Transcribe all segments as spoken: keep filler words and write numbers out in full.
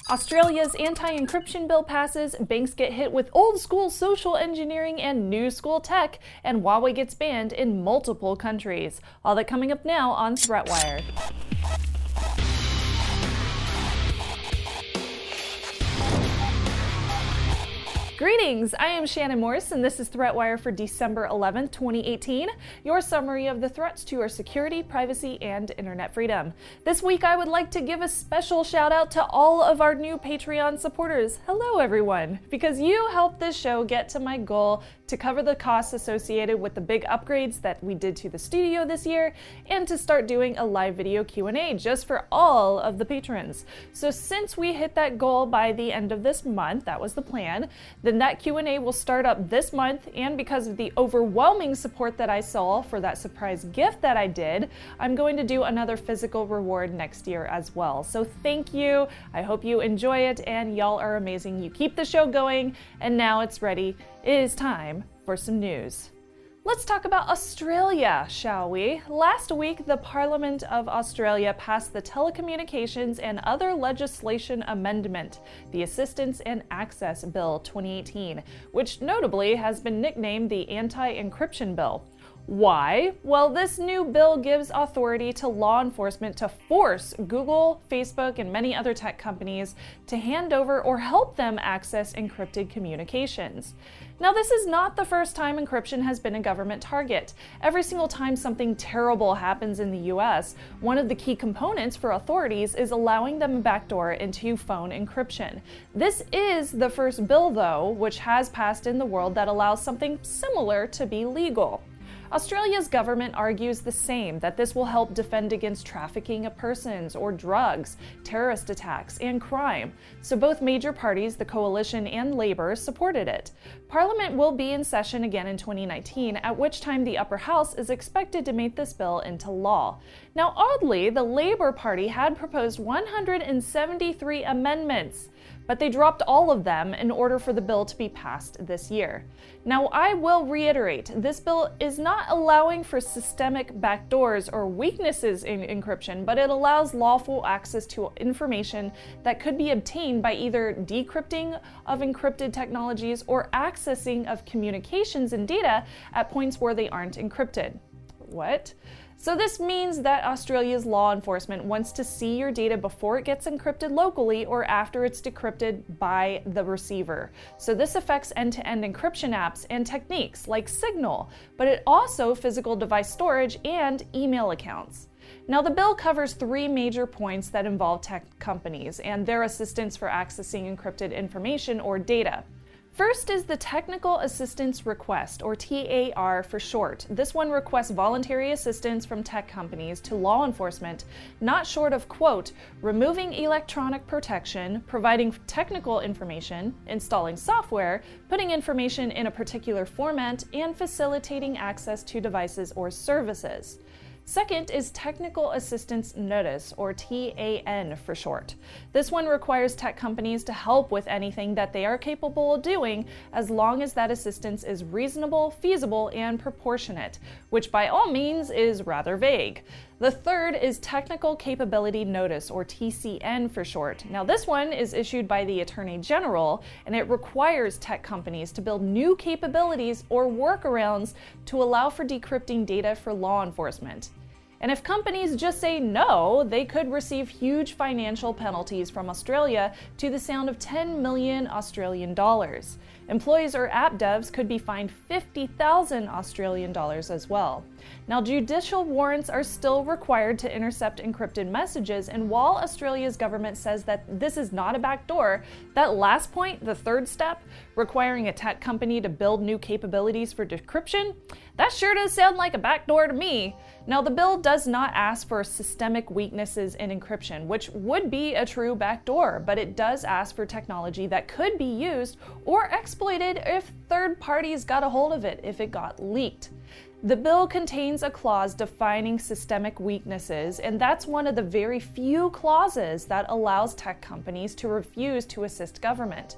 Australia's anti-encryption bill passes, banks get hit with old-school social engineering and new-school tech, and Huawei gets banned in multiple countries. All that coming up now on ThreatWire. Greetings, I am Shannon Morse, and this is ThreatWire for December eleventh, twenty eighteen, your summary of the threats to our security, privacy, and internet freedom. This week, I would like to give a special shout out to all of our new Patreon supporters. Hello, everyone, because you helped this show get to my goal to cover the costs associated with the big upgrades that we did to the studio this year, and to start doing a live video Q and A just for all of the patrons. So since we hit that goal by the end of this month, that was the plan, then that Q and A will start up this month, and because of the overwhelming support that I saw for that surprise gift that I did, I'm going to do another physical reward next year as well. So thank you, I hope you enjoy it, and y'all are amazing. You keep the show going, and now it's ready. It is time for some news. Let's talk about Australia, shall we? Last week, the Parliament of Australia passed the Telecommunications and Other Legislation Amendment, the Assistance and Access Bill twenty eighteen, which notably has been nicknamed the Anti-Encryption Bill. Why? Well, this new bill gives authority to law enforcement to force Google, Facebook, and many other tech companies to hand over or help them access encrypted communications. Now, this is not the first time encryption has been a government target. Every single time something terrible happens in the U S, one of the key components for authorities is allowing them a backdoor into phone encryption. This is the first bill, though, which has passed in the world that allows something similar to be legal. Australia's government argues the same, that this will help defend against trafficking of persons or drugs, terrorist attacks, and crime. So both major parties, the Coalition and Labour, supported it. Parliament will be in session again in twenty nineteen, at which time the upper house is expected to make this bill into law. Now, oddly, the Labour Party had proposed one hundred seventy-three amendments, but they dropped all of them in order for the bill to be passed this year. Now, I will reiterate, this bill is not allowing for systemic backdoors or weaknesses in encryption, but it allows lawful access to information that could be obtained by either decrypting of encrypted technologies or accessing of communications and data at points where they aren't encrypted. What? So this means that Australia's law enforcement wants to see your data before it gets encrypted locally or after it's decrypted by the receiver. So this affects end-to-end encryption apps and techniques like Signal, but it also physical device storage and email accounts. Now, the bill covers three major points that involve tech companies and their assistance for accessing encrypted information or data. First is the Technical Assistance Request, or T A R for short. This one requests voluntary assistance from tech companies to law enforcement, not short of, quote, removing electronic protection, providing technical information, installing software, putting information in a particular format, and facilitating access to devices or services. Second is Technical Assistance Notice, or T A N for short. This one requires tech companies to help with anything that they are capable of doing as long as that assistance is reasonable, feasible, and proportionate, which by all means is rather vague. The third is Technical Capability Notice, or T C N for short. Now, this one is issued by the Attorney General, and it requires tech companies to build new capabilities or workarounds to allow for decrypting data for law enforcement. And if companies just say no, they could receive huge financial penalties from Australia to the sound of ten million Australian dollars. Employees or app devs could be fined fifty thousand Australian dollars as well. Now, judicial warrants are still required to intercept encrypted messages, and while Australia's government says that this is not a backdoor, that last point, the third step, requiring a tech company to build new capabilities for decryption, that sure does sound like a backdoor to me. Now, the bill does not ask for systemic weaknesses in encryption, which would be a true backdoor, but it does ask for technology that could be used or exploited if third parties got a hold of it if it got leaked. The bill contains a clause defining systemic weaknesses, and that's one of the very few clauses that allows tech companies to refuse to assist government.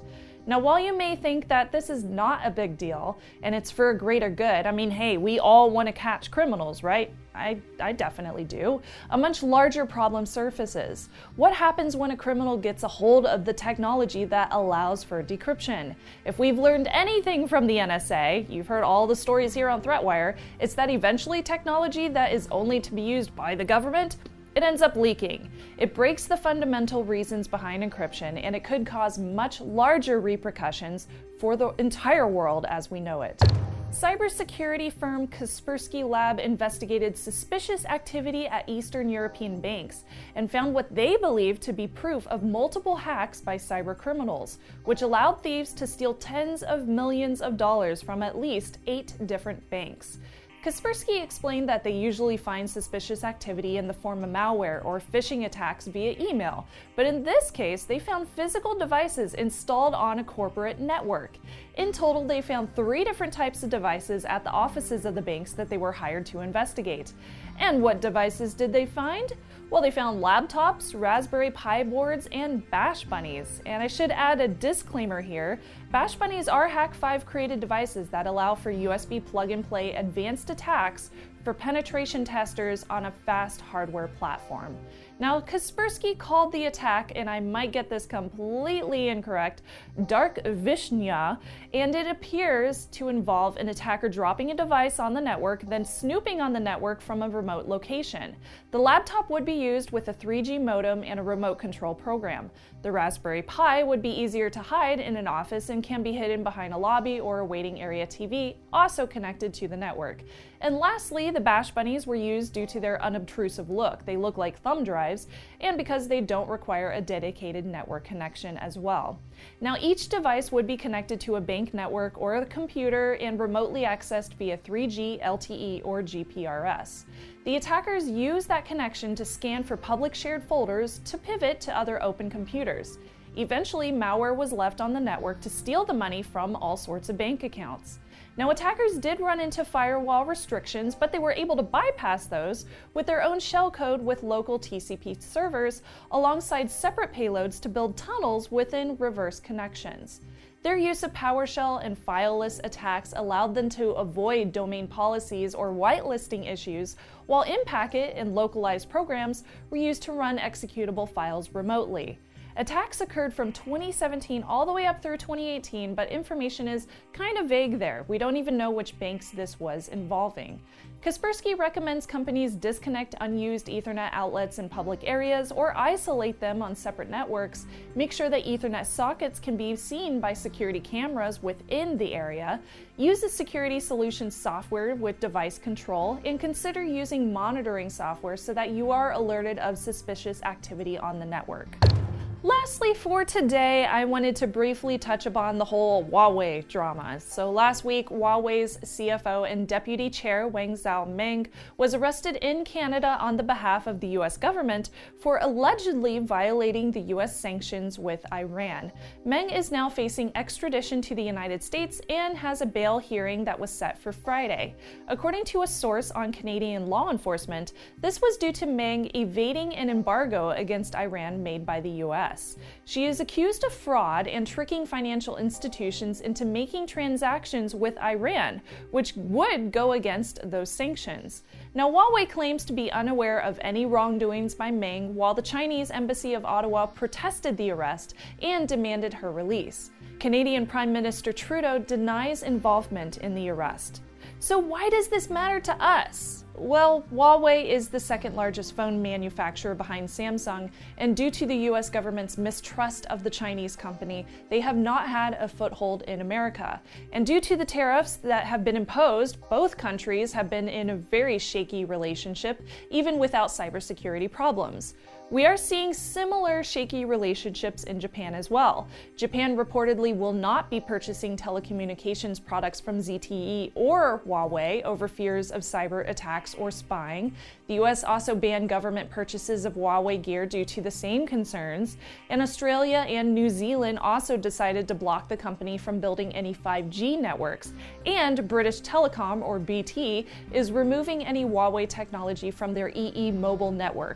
Now, while you may think that this is not a big deal and it's for a greater good, I mean, hey, we all want to catch criminals, right? I, I definitely do. A much larger problem surfaces. What happens when a criminal gets a hold of the technology that allows for decryption? If we've learned anything from the N S A, you've heard all the stories here on ThreatWire, it's that eventually technology that is only to be used by the government, it ends up leaking. It breaks the fundamental reasons behind encryption, and it could cause much larger repercussions for the entire world as we know it. Cybersecurity firm Kaspersky Lab investigated suspicious activity at Eastern European banks and found what they believed to be proof of multiple hacks by cybercriminals, which allowed thieves to steal tens of millions of dollars from at least eight different banks. Kaspersky explained that they usually find suspicious activity in the form of malware or phishing attacks via email, but in this case, they found physical devices installed on a corporate network. In total, they found three different types of devices at the offices of the banks that they were hired to investigate. And what devices did they find? Well, they found laptops, Raspberry Pi boards, and Bash Bunnies. And I should add a disclaimer here. Bash Bunnies are Hack five created devices that allow for U S B plug-and-play advanced attacks for penetration testers on a fast hardware platform. Now, Kaspersky called the attack, and I might get this completely incorrect, Dark Vishnya, and it appears to involve an attacker dropping a device on the network, then snooping on the network from a remote location. The laptop would be used with a three G modem and a remote control program. The Raspberry Pi would be easier to hide in an office and can be hidden behind a lobby or a waiting area T V, also connected to the network. And lastly, the Bash Bunnies were used due to their unobtrusive look. They look like thumb drives, and because they don't require a dedicated network connection as well. Now, each device would be connected to a bank network or a computer and remotely accessed via three G, L T E, or G P R S. The attackers use that connection to scan for public shared folders to pivot to other open computers. Eventually, malware was left on the network to steal the money from all sorts of bank accounts. Now, attackers did run into firewall restrictions, but they were able to bypass those with their own shellcode with local T C P servers alongside separate payloads to build tunnels within reverse connections. Their use of PowerShell and fileless attacks allowed them to avoid domain policies or whitelisting issues, while in-packet and localized programs were used to run executable files remotely. Attacks occurred from twenty seventeen all the way up through twenty eighteen, but information is kind of vague there. We don't even know which banks this was involving. Kaspersky recommends companies disconnect unused Ethernet outlets in public areas or isolate them on separate networks, make sure that Ethernet sockets can be seen by security cameras within the area, use a security solution software with device control, and consider using monitoring software so that you are alerted of suspicious activity on the network. Lastly, for today, I wanted to briefly touch upon the whole Huawei drama. So last week, Huawei's C F O and Deputy Chair Wang Xiaoming was arrested in Canada on the behalf of the U S government for allegedly violating the U S sanctions with Iran. Meng is now facing extradition to the United States and has a bail hearing that was set for Friday. According to a source on Canadian law enforcement, this was due to Meng evading an embargo against Iran made by the U S. She is accused of fraud and tricking financial institutions into making transactions with Iran, which would go against those sanctions. Now, Huawei claims to be unaware of any wrongdoings by Meng, while the Chinese Embassy of Ottawa protested the arrest and demanded her release. Canadian Prime Minister Trudeau denies involvement in the arrest. So why does this matter to us? Well, Huawei is the second largest phone manufacturer behind Samsung, and due to the U S government's mistrust of the Chinese company, they have not had a foothold in America. And due to the tariffs that have been imposed, both countries have been in a very shaky relationship, even without cybersecurity problems. We are seeing similar shaky relationships in Japan as well. Japan reportedly will not be purchasing telecommunications products from Z T E or Huawei over fears of cyber attacks or spying. The U S also banned government purchases of Huawei gear due to the same concerns, and Australia and New Zealand also decided to block the company from building any five G networks, and British Telecom, or B T, is removing any Huawei technology from their E E mobile network.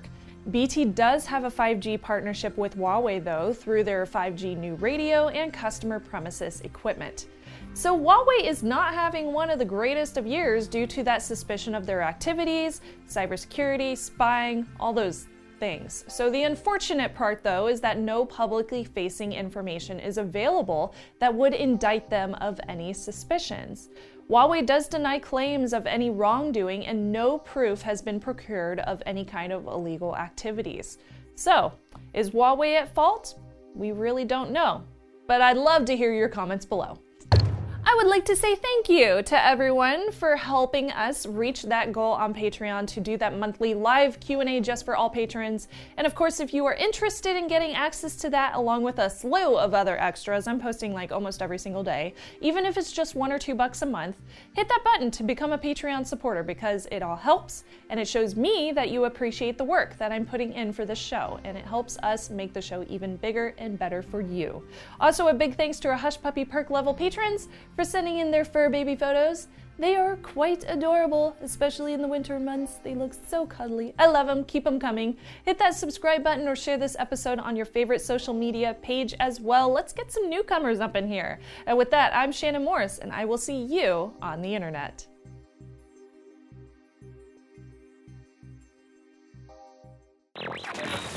B T does have a five G partnership with Huawei though, through their five G new radio and customer premises equipment. So Huawei is not having one of the greatest of years due to that suspicion of their activities, cybersecurity, spying, all those things. So the unfortunate part though is that no publicly facing information is available that would indict them of any suspicions. Huawei does deny claims of any wrongdoing and no proof has been procured of any kind of illegal activities. So, is Huawei at fault? We really don't know, but I'd love to hear your comments below. I would like to say thank you to everyone for helping us reach that goal on Patreon to do that monthly live Q and A just for all patrons. And of course, if you are interested in getting access to that along with a slew of other extras, I'm posting like almost every single day, even if it's just one or two bucks a month, hit that button to become a Patreon supporter because it all helps and it shows me that you appreciate the work that I'm putting in for this show and it helps us make the show even bigger and better for you. Also, a big thanks to our Hush Puppy Perk level patrons for sending in their fur baby photos. They are quite adorable, especially in the winter months. They look so cuddly. I love them. Keep them coming. Hit that subscribe button or share this episode on your favorite social media page as well. Let's get some newcomers up in here. And with that, I'm Shannon Morse, and I will see you on the internet. Yeah.